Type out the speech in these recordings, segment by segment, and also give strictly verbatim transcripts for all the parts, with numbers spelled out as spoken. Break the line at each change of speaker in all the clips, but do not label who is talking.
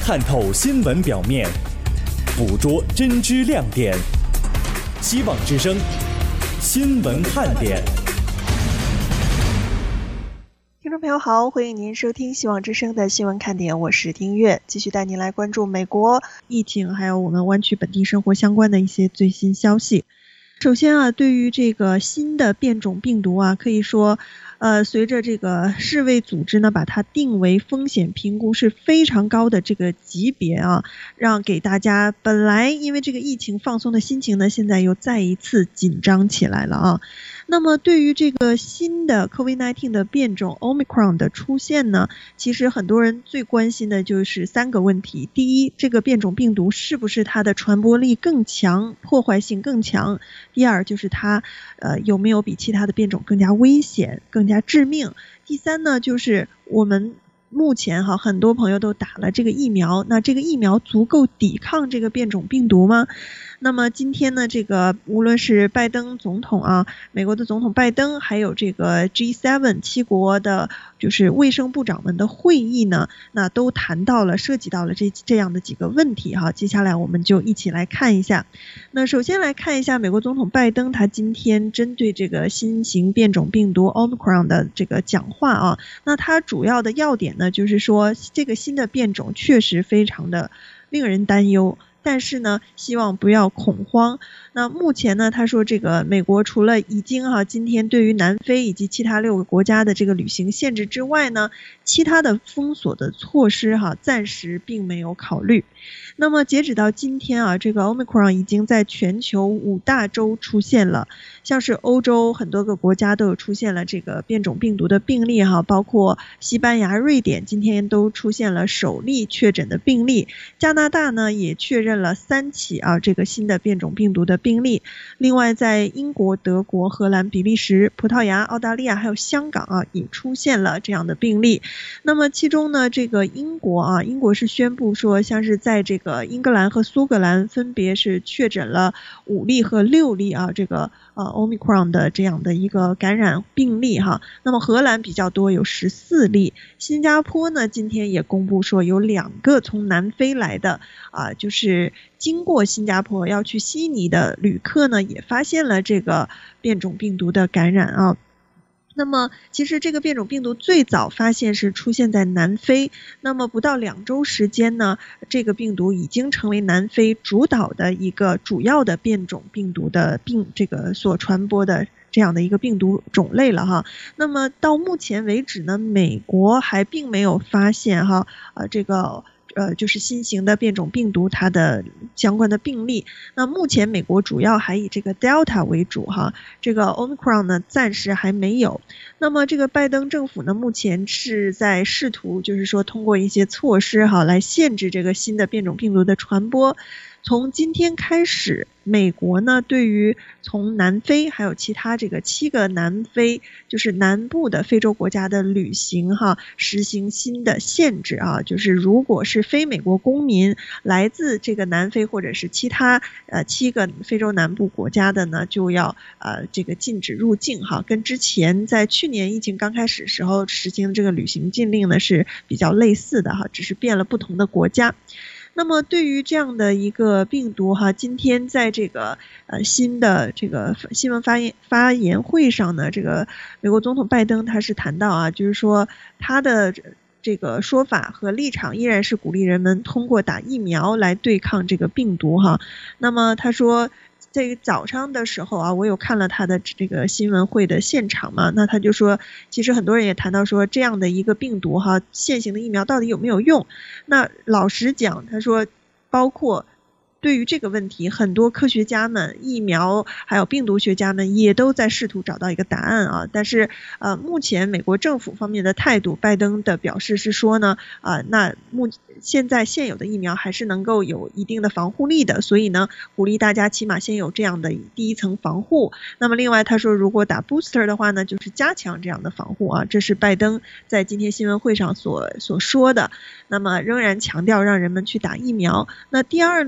看透新闻表面，捕捉真知亮点。希望之声新闻看点。
听众朋友好，欢迎您收听希望之声的新闻看点，我是丁月，继续带您来关注美国疫情还有我们湾区本地生活相关的一些最新消息。首先啊，对于这个新的变种病毒啊，可以说呃，随着这个世卫组织呢把它定为风险评估是非常高的这个级别啊，让给大家本来因为这个疫情放松的心情呢，现在又再一次紧张起来了啊。那么对于这个新的 COVID 十九 的变种 Omicron 的出现呢，其实很多人最关心的就是三个问题。第一，这个变种病毒是不是它的传播力更强，破坏性更强？第二，就是它呃有没有比其他的变种更加危险，更加致命？第三呢，就是我们目前哈很多朋友都打了这个疫苗，那这个疫苗足够抵抗这个变种病毒吗？那么今天呢，这个无论是拜登总统啊，美国的总统拜登，还有这个 G 七 七国的就是卫生部长们的会议呢，那都谈到了涉及到了这这样的几个问题哈。接下来我们就一起来看一下。那首先来看一下美国总统拜登他今天针对这个新型变种病毒 Omicron 的这个讲话啊，那他主要的要点呢就是说这个新的变种确实非常的令人担忧，但是呢希望不要恐慌。那目前呢他说这个美国除了已经哈、啊、今天对于南非以及其他六个国家的这个旅行限制之外呢，其他的封锁的措施哈、啊、暂时并没有考虑。那么截止到今天啊，这个 Omicron 已经在全球五大洲出现了，像是欧洲很多个国家都有出现了这个变种病毒的病例哈，包括西班牙、瑞典今天都出现了首例确诊的病例，加拿大呢也确认了三起啊这个新的变种病毒的病例。另外在英国、德国、荷兰、比利时、葡萄牙、澳大利亚还有香港啊也出现了这样的病例。那么其中呢这个英国啊，英国是宣布说像是在这个英格兰和苏格兰分别是确诊了五例和六例啊这个呃 Omicron 的这样的一个感染病例哈。那么荷兰比较多，有十四例。新加坡呢今天也公布说有两个从南非来的啊，就是经过新加坡要去悉尼的旅客呢也发现了这个变种病毒的感染啊。那么其实这个变种病毒最早发现是出现在南非，那么不到两周时间呢，这个病毒已经成为南非主导的一个主要的变种病毒的病这个所传播的这样的一个病毒种类了哈。那么到目前为止呢，美国还并没有发现哈呃这个呃，就是新型的变种病毒它的相关的病例。那目前美国主要还以这个 Delta 为主哈，这个 Omicron 呢暂时还没有。那么这个拜登政府呢目前是在试图就是说通过一些措施哈来限制这个新的变种病毒的传播。从今天开始，美国呢对于从南非还有其他这个七个南非就是南部的非洲国家的旅行哈实行新的限制啊，就是如果是非美国公民来自这个南非或者是其他呃七个非洲南部国家的呢，就要呃这个禁止入境哈，跟之前在去年疫情刚开始时候实行这个旅行禁令呢是比较类似的哈，只是变了不同的国家。那么对于这样的一个病毒哈，今天在这个呃新的这个新闻发言发言会上呢，这个美国总统拜登他是谈到啊，就是说他的这个说法和立场依然是鼓励人们通过打疫苗来对抗这个病毒哈。那么他说这个早上的时候啊，我有看了他的这个新闻会的现场嘛，那他就说其实很多人也谈到说这样的一个病毒哈，现行的疫苗到底有没有用。那老实讲，他说包括对于这个问题，很多科学家们、疫苗还有病毒学家们也都在试图找到一个答案啊。但是呃，目前美国政府方面的态度，拜登的表示是说呢，啊、呃，那目现在现有的疫苗还是能够有一定的防护力的，所以呢，鼓励大家起码先有这样的第一层防护。那么另外他说，如果打 booster 的话呢，就是加强这样的防护啊。这是拜登在今天新闻会上所所说的。那么仍然强调让人们去打疫苗。那第二呢，就是说。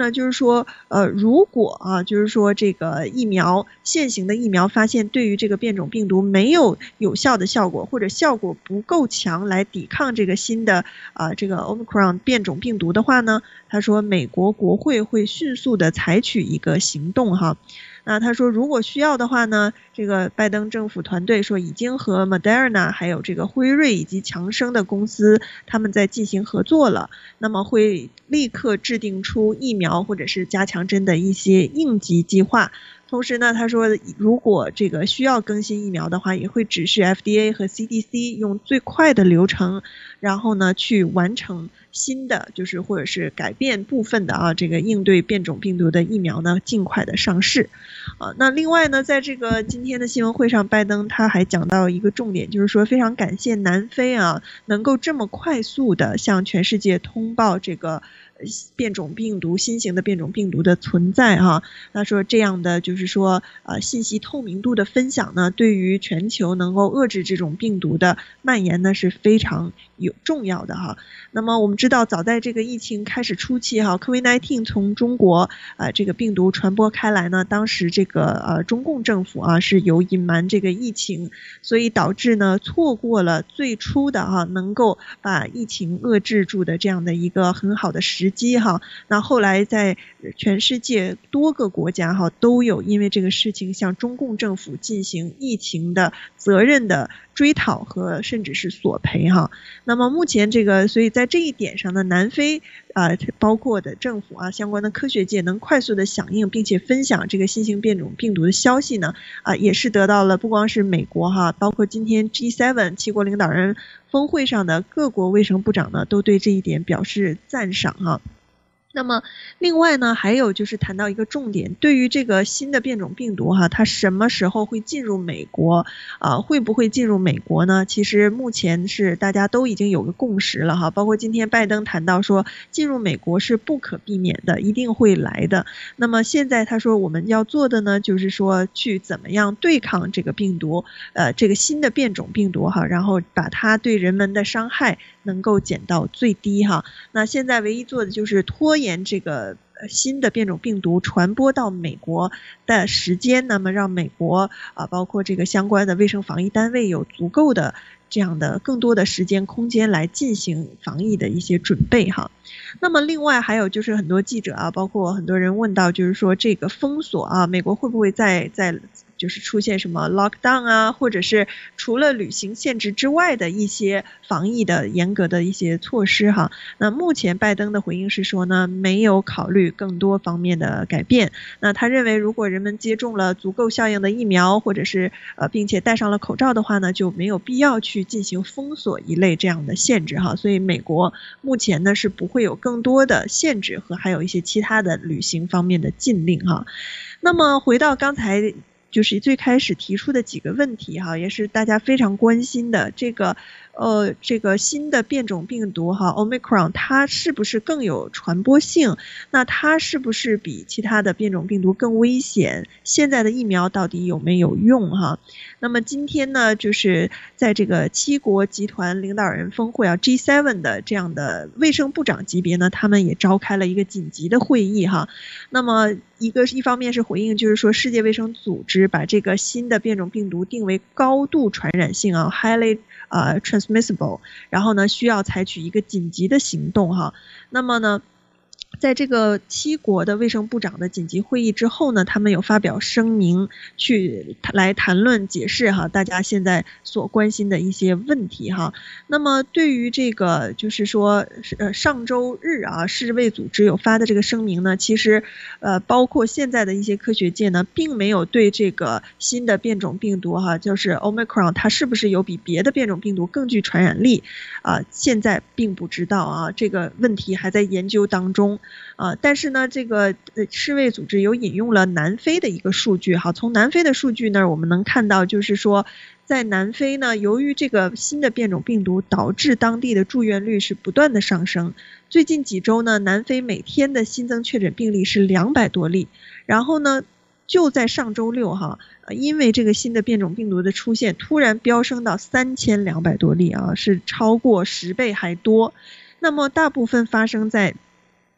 说呃，如果啊，就是说这个疫苗现行的疫苗发现对于这个变种病毒没有有效的效果，或者效果不够强来抵抗这个新的啊、呃、这个 Omicron 变种病毒的话呢，他说美国国会会迅速的采取一个行动哈。那他说如果需要的话呢，这个拜登政府团队说已经和 Moderna 还有这个辉瑞以及强生的公司他们在进行合作了，那么会立刻制定出疫苗或者是加强针的一些应急计划。同时呢，他说如果这个需要更新疫苗的话，也会指示 F D A 和 C D C 用最快的流程，然后呢去完成新的就是或者是改变部分的啊这个应对变种病毒的疫苗呢尽快的上市。啊，那另外呢，在这个今天的新闻会上，拜登他还讲到一个重点，就是说非常感谢南非啊能够这么快速的向全世界通报这个变种病毒新型的变种病毒的存在哈、啊。他说这样的就是说呃信息透明度的分享呢，对于全球能够遏制这种病毒的蔓延呢是非常有重要的哈。那么我们知道早在这个疫情开始初期哈 COVID 十九 从中国呃这个病毒传播开来呢，当时这个呃中共政府啊是有隐瞒这个疫情，所以导致呢错过了最初的哈、啊、能够把疫情遏制住的这样的一个很好的时机哈。那后来在全世界多个国家哈都有因为这个事情向中共政府进行疫情的责任的追讨和甚至是索赔哈。那么目前这个所以在这一点上呢，南非啊、呃、包括的政府啊相关的科学界能快速的响应并且分享这个新型变种病毒的消息呢啊、呃、也是得到了不光是美国哈，包括今天 G 七 七国领导人峰会上的各国卫生部长呢都对这一点表示赞赏哈。那么另外呢，还有就是谈到一个重点，对于这个新的变种病毒哈，它什么时候会进入美国啊、呃？会不会进入美国呢？其实目前是大家都已经有个共识了哈，包括今天拜登谈到说，进入美国是不可避免的，一定会来的。那么现在他说我们要做的呢，就是说去怎么样对抗这个病毒，呃，这个新的变种病毒哈，然后把它对人们的伤害能够减到最低哈。那现在唯一做的就是拖延这个新的变种病毒传播到美国的时间，那么让美国啊包括这个相关的卫生防疫单位有足够的这样的更多的时间空间来进行防疫的一些准备哈。那么另外还有就是很多记者啊，包括很多人问到，就是说这个封锁啊，美国会不会再再就是出现什么 lockdown 啊，或者是除了旅行限制之外的一些防疫的严格的一些措施哈。那目前拜登的回应是说呢，没有考虑更多方面的改变。那他认为如果人们接种了足够效应的疫苗，或者是呃并且戴上了口罩的话呢，就没有必要去进行封锁一类这样的限制哈。所以美国目前呢是不会有更多的限制和还有一些其他的旅行方面的禁令哈。那么回到刚才就是最开始提出的几个问题哈，也是大家非常关心的这个呃这个新的变种病毒哈 Omicron 它是不是更有传播性，那它是不是比其他的变种病毒更危险，现在的疫苗到底有没有用哈。那么今天呢就是在这个七国集团领导人峰会啊 G 七 的这样的卫生部长级别呢，他们也召开了一个紧急的会议哈。那么一个一方面是回应，就是说世界卫生组织把这个新的变种病毒定为高度传染性啊 highly 呃 transmissible， 然后呢需要采取一个紧急的行动哈。那么呢在这个七国的卫生部长的紧急会议之后呢，他们有发表声明去来谈论解释哈大家现在所关心的一些问题哈。那么对于这个就是说呃上周日啊世卫组织有发的这个声明呢，其实呃包括现在的一些科学界呢并没有对这个新的变种病毒哈就是 Omicron 它是不是有比别的变种病毒更具传染力啊、呃、现在并不知道啊，这个问题还在研究当中。啊，但是呢，这个世卫组织有引用了南非的一个数据哈，从南非的数据呢，我们能看到就是说，在南非呢，由于这个新的变种病毒导致当地的住院率是不断的上升，最近几周呢，南非每天的新增确诊病例是两百多例，然后呢，就在上周六哈，因为这个新的变种病毒的出现，突然飙升到三千两百多例啊，是超过十倍还多。那么大部分发生在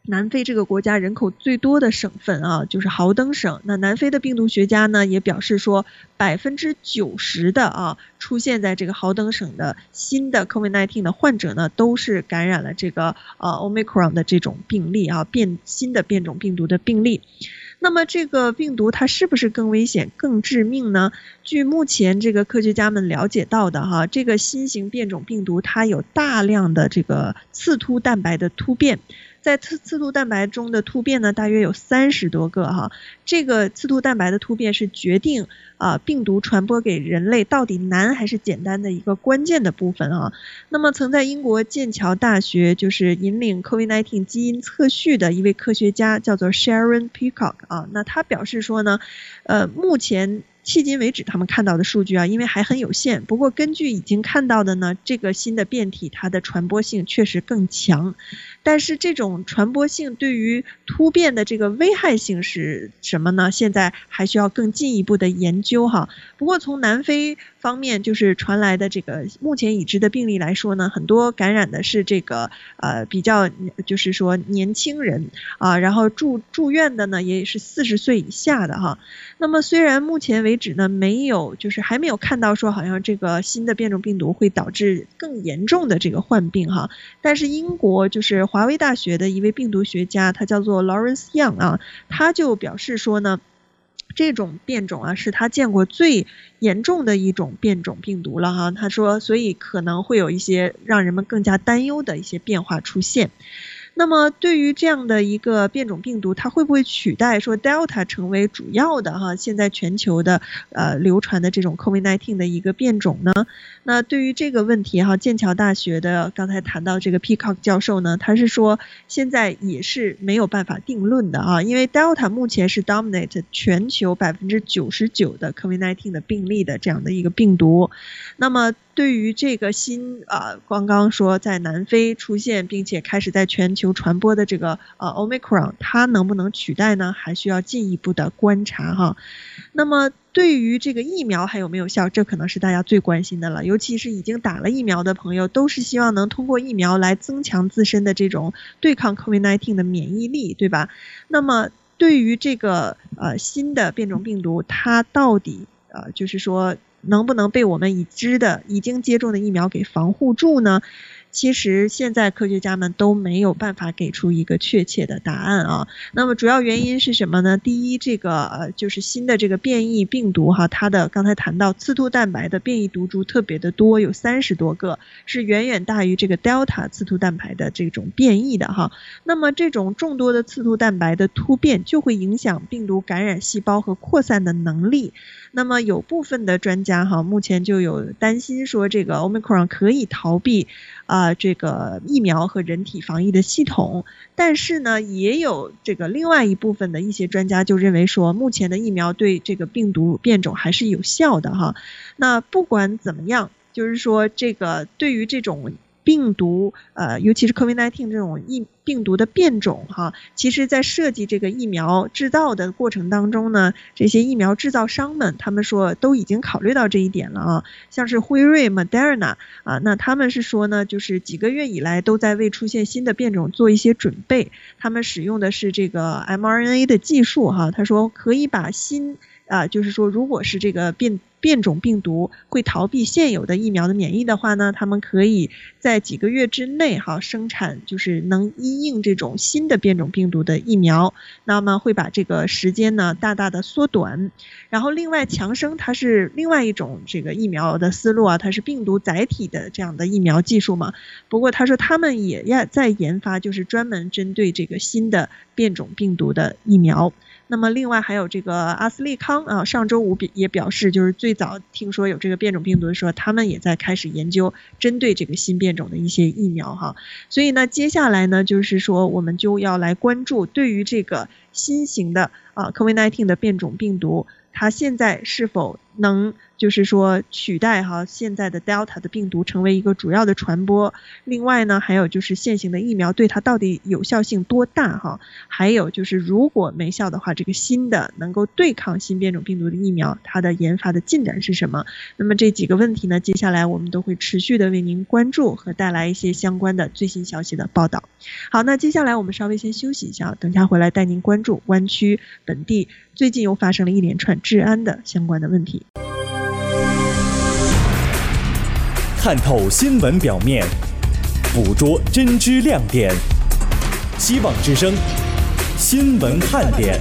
南非这个国家人口最多的省份啊，就是豪登省。那南非的病毒学家呢也表示说，百分之九十的啊出现在这个豪登省的新的 COVID 十九 的患者呢，都是感染了这个呃 Omicron 的这种病例啊，变新的变种病毒的病例。那么这个病毒它是不是更危险、更致命呢？据目前这个科学家们了解到的哈，这个新型变种病毒它有大量的这个刺突蛋白的突变。在刺刺突蛋白中的突变呢，大约有三十多个哈。这个刺突蛋白的突变是决定啊、呃、病毒传播给人类到底难还是简单的一个关键的部分啊。那么曾在英国剑桥大学就是引领 COVID 十九 基因测序的一位科学家叫做 Sharon Peacock 啊，那他表示说呢，呃，目前迄今为止他们看到的数据啊，因为还很有限，不过根据已经看到的呢，这个新的变体它的传播性确实更强，但是这种传播性对于突变的这个危害性是什么呢？现在还需要更进一步的研究哈。不过从南非方面就是传来的这个目前已知的病例来说呢，很多感染的是这个呃比较就是说年轻人啊，然后住住院的呢也是四十岁以下的哈。那么虽然目前为止呢没有就是还没有看到说好像这个新的变种病毒会导致更严重的这个患病哈，但是英国就是华威大学的一位病毒学家，他叫做 Lawrence Young 啊，他就表示说呢，这种变种啊是他见过最严重的一种变种病毒了哈。他说，所以可能会有一些让人们更加担忧的一些变化出现。那么对于这样的一个变种病毒，它会不会取代说 Delta 成为主要的哈现在全球的呃流传的这种 COVID 十九 的一个变种呢？那对于这个问题哈，剑桥大学的刚才谈到这个 Peacock 教授呢，他是说现在也是没有办法定论的啊，因为 Delta 目前是 dominate 全球 百分之九十九 的 COVID 十九 的病例的这样的一个病毒。那么对于这个新呃刚刚说在南非出现并且开始在全球传播的这个呃 Omicron， 它能不能取代呢？还需要进一步的观察哈。那么对于这个疫苗还有没有效，这可能是大家最关心的了，尤其是已经打了疫苗的朋友，都是希望能通过疫苗来增强自身的这种对抗 COVID 十九 的免疫力，对吧？那么对于这个呃新的变种病毒，它到底呃就是说能不能被我们已知的已经接种的疫苗给防护住呢？其实现在科学家们都没有办法给出一个确切的答案啊。那么主要原因是什么呢？第一，这个呃就是新的这个变异病毒哈，它的刚才谈到刺突蛋白的变异毒株特别的多，有三十多个，是远远大于这个 Delta 刺突蛋白的这种变异的哈。那么这种众多的刺突蛋白的突变就会影响病毒感染细胞和扩散的能力。那么有部分的专家哈，目前就有担心说这个 Omicron 可以逃避啊、呃、这个疫苗和人体防疫的系统，但是呢，也有这个另外一部分的一些专家就认为说，目前的疫苗对这个病毒变种还是有效的哈。那不管怎么样，就是说这个对于这种病毒呃，尤其是 COVID 十九 这种疫病毒的变种哈，其实在设计这个疫苗制造的过程当中呢，这些疫苗制造商们他们说都已经考虑到这一点了啊，像是辉瑞 Moderna 啊，那他们是说呢，就是几个月以来都在为出现新的变种做一些准备，他们使用的是这个 M R N A 的技术哈，他说可以把新啊，就是说如果是这个变变种病毒会逃避现有的疫苗的免疫的话呢，他们可以在几个月之内哈生产就是能因应这种新的变种病毒的疫苗，那么会把这个时间呢大大的缩短。然后另外强生它是另外一种这个疫苗的思路啊，它是病毒载体的这样的疫苗技术嘛。不过他说他们也要在研发就是专门针对这个新的变种病毒的疫苗。那么另外还有这个阿斯利康啊，上周五也表示，就是最早听说有这个变种病毒的时候，他们也在开始研究针对这个新变种的一些疫苗哈。所以呢，接下来呢，就是说我们就要来关注对于这个新型的啊 COVID 十九 的变种病毒，它现在是否能就是说取代哈现在的 Delta 的病毒成为一个主要的传播。另外呢，还有就是现行的疫苗对它到底有效性多大哈？还有就是如果没效的话，这个新的能够对抗新变种病毒的疫苗，它的研发的进展是什么？那么这几个问题呢，接下来我们都会持续的为您关注和带来一些相关的最新消息的报道。好，那接下来我们稍微先休息一下，等下回来带您关注湾区本地最近又发生了一连串治安的相关的问题。
看透新闻表面，捕捉真知亮点。希望之声新闻看点。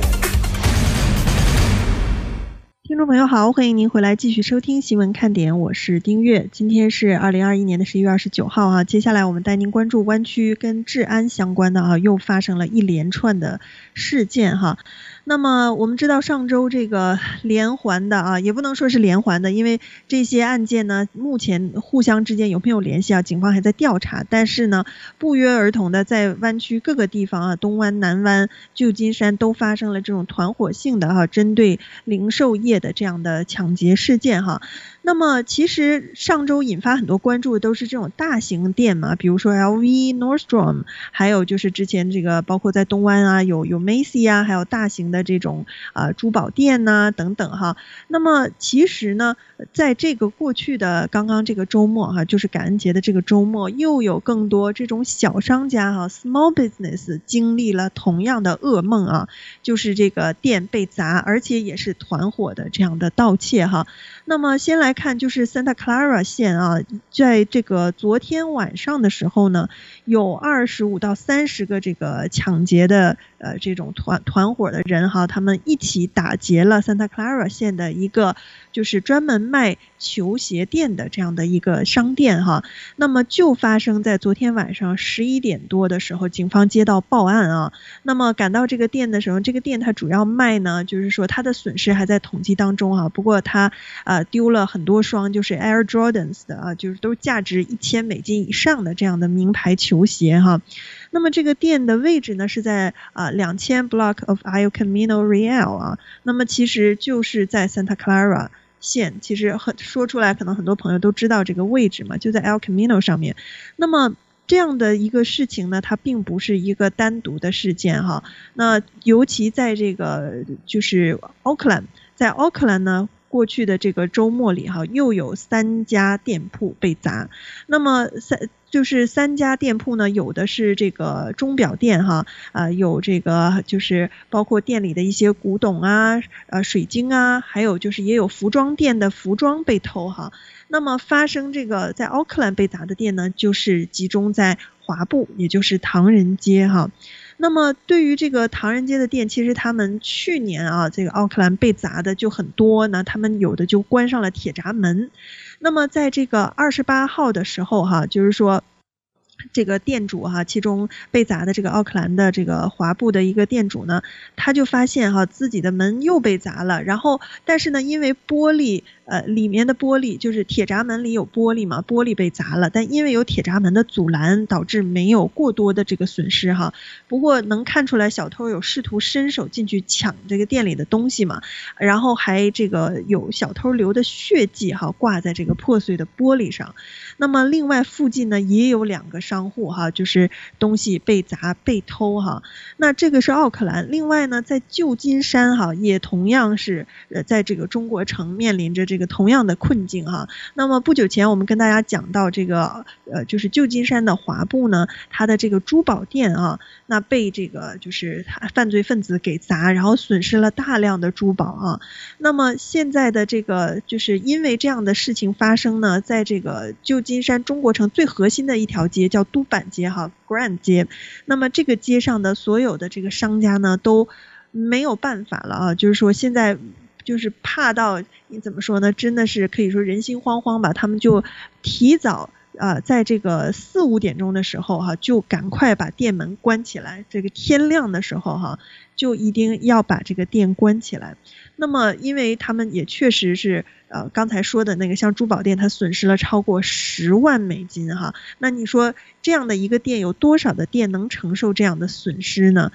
听众朋友好，欢迎您回来继续收听新闻看点，我是丁月。今天是二零二一年的十一月二十九号啊，接下来我们带您关注湾区跟治安相关的啊，又发生了一连串的事件哈。那么我们知道上周这个连环的啊，也不能说是连环的，因为这些案件呢，目前互相之间有没有联系啊，警方还在调查。但是呢，不约而同的在湾区各个地方啊，东湾、南湾、旧金山都发生了这种团伙性的哈，针对零售业的这样的抢劫事件哈。那么其实上周引发很多关注的都是这种大型店嘛，比如说 L V、Nordstrom， 还有就是之前这个包括在东湾啊，有有 Macy 啊，还有大型的这种啊、呃、珠宝店呐、啊、等等哈。那么其实呢，在这个过去的刚刚这个周末哈，就是感恩节的这个周末，又有更多这种小商家哈 ，small business 经历了同样的噩梦啊，就是这个店被砸，而且也是团伙的这样的盗窃哈。那么先来看就是 Santa Clara 县啊，在这个昨天晚上的时候呢，有二十五到三十个这个抢劫的呃这种团团伙的人哈，他们一起打劫了 Santa Clara 县的一个就是专门卖球鞋店的这样的一个商店哈。那么就发生在昨天晚上十一点多的时候，警方接到报案啊。那么赶到这个店的时候，这个店它主要卖呢，就是说它的损失还在统计当中啊。不过它呃丢了很多双就是 Air Jordans 的啊，就是都价值一千美金以上的这样的名牌球鞋哈。那么这个店的位置呢是在啊两千 block of El Camino Real 啊。那么其实就是在 Santa Clara 县，其实很说出来可能很多朋友都知道这个位置嘛，就在 El Camino 上面。那么这样的一个事情呢，它并不是一个单独的事件哈。那尤其在这个就是奥克兰，在奥克兰呢，过去的这个周末里哈，又有三家店铺被砸。那么三就是三家店铺呢，有的是这个钟表店哈，啊、呃、有这个就是包括店里的一些古董啊、呃水晶啊，还有就是也有服装店的服装被偷哈。那么发生这个在奥克兰被砸的店呢，就是集中在华埠，也就是唐人街哈。那么对于这个唐人街的店，其实他们去年啊，这个奥克兰被砸的就很多呢，他们有的就关上了铁闸门。那么在这个二十八号的时候哈，就是说这个店主哈，其中被砸的这个奥克兰的这个华埠的一个店主呢，他就发现哈自己的门又被砸了，然后但是呢，因为玻璃呃里面的玻璃就是铁闸门里有玻璃嘛，玻璃被砸了，但因为有铁闸门的阻拦，导致没有过多的这个损失哈。不过能看出来小偷有试图伸手进去抢这个店里的东西嘛，然后还这个有小偷留的血迹哈挂在这个破碎的玻璃上。那么另外附近呢也有两个商户哈，就是东西被砸被偷哈。那这个是奥克兰，另外呢在旧金山哈也同样是呃在这个中国城面临着这个同样的困境哈。那么不久前我们跟大家讲到这个呃就是旧金山的华埠呢，它的这个珠宝店啊，那被这个就是犯罪分子给砸，然后损失了大量的珠宝啊。那么现在的这个就是因为这样的事情发生呢，在这个旧金山中国城最核心的一条街叫都板街哈 Grand 街，那么这个街上的所有的这个商家呢都没有办法了啊，就是说现在就是怕到你怎么说呢，真的是可以说人心惶惶吧，他们就提早呃，在这个四五点钟的时候哈，就赶快把店门关起来，这个天亮的时候哈，就一定要把这个店关起来。那么因为他们也确实是呃刚才说的那个像珠宝店，它损失了超过十万美金哈，那你说这样的一个店有多少的店能承受这样的损失呢？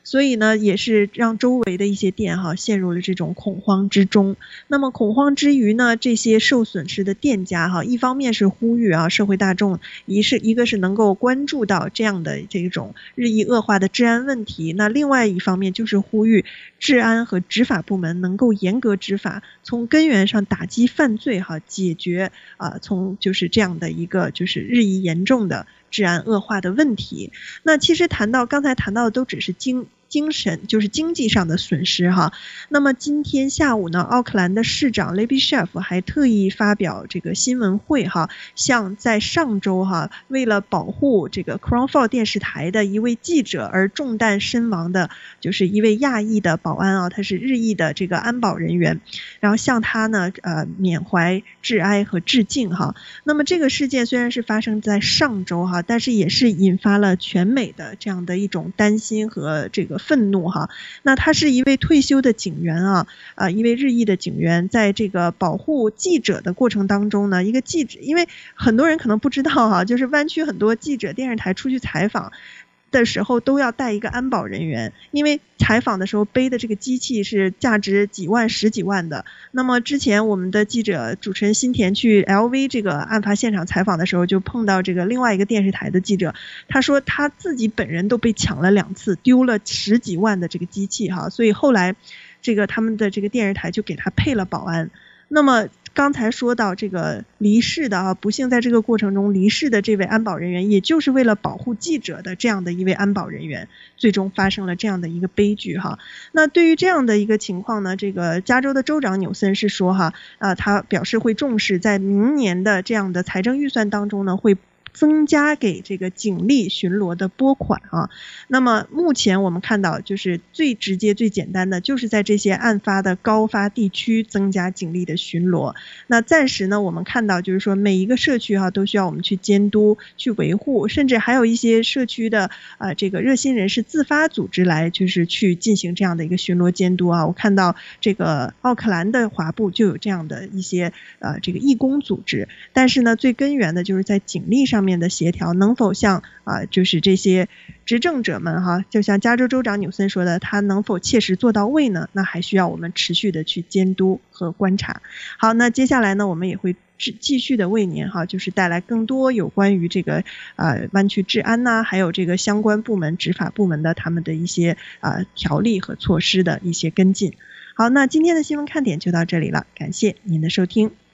所以呢也是让周围的一些店哈陷入了这种恐慌之中。那么恐慌之余呢，这些受损失的店家哈，一方面是呼吁啊社会大众，一是一个是能够关注到这样的这种日益恶化的治安问题，那另外一方面就是呼吁治安和执法部门能够严格执法，从根源上打击犯罪哈，解决啊从就是这样的一个就是日益严重的治安恶化的问题。那其实谈到刚才谈到的都只是经精神就是经济上的损失哈。那么今天下午呢，奥克兰的市长 Libby Schaaf 还特意发表这个新闻会哈，向在上周哈为了保护这个 Crown Four 电视台的一位记者而中弹身亡的，就是一位亚裔的保安啊，他是日裔的这个安保人员，然后向他呢呃缅怀致哀和致敬哈。那么这个事件虽然是发生在上周哈，但是也是引发了全美的这样的一种担心和这个愤怒哈。那他是一位退休的警员啊，呃，一位日裔的警员，在这个保护记者的过程当中呢，一个记者，因为很多人可能不知道哈，就是湾区很多记者电视台出去采访的时候都要带一个安保人员，因为采访的时候背的这个机器是价值几万十几万的。那么之前我们的记者主持人新田去 L V 这个案发现场采访的时候，就碰到这个另外一个电视台的记者，他说他自己本人都被抢了两次，丢了十几万的这个机器哈，所以后来这个他们的这个电视台就给他配了保安。那么刚才说到这个离世的啊，不幸在这个过程中离世的这位安保人员，也就是为了保护记者的这样的一位安保人员，最终发生了这样的一个悲剧哈。那对于这样的一个情况呢，这个加州的州长纽森是说哈，啊，他表示会重视，在明年的这样的财政预算当中呢，会增加给这个警力巡逻的拨款啊。那么目前我们看到就是最直接最简单的就是在这些案发的高发地区增加警力的巡逻。那暂时呢我们看到就是说每一个社区哈、啊、都需要我们去监督去维护，甚至还有一些社区的呃这个热心人士自发组织来就是去进行这样的一个巡逻监督啊。我看到这个奥克兰的华埠就有这样的一些呃这个义工组织，但是呢最根源的就是在警力上面的协调能否像啊、呃、就是这些执政者们哈，就像加州州长纽森说的，他能否切实做到位呢？那还需要我们持续的去监督和观察。好，那接下来呢我们也会继续的为您哈，就是带来更多有关于这个呃湾区治安呐、啊，还有这个相关部门执法部门的他们的一些呃条例和措施的一些跟进。好，那今天的新闻看点就到这里了，感谢您的收听。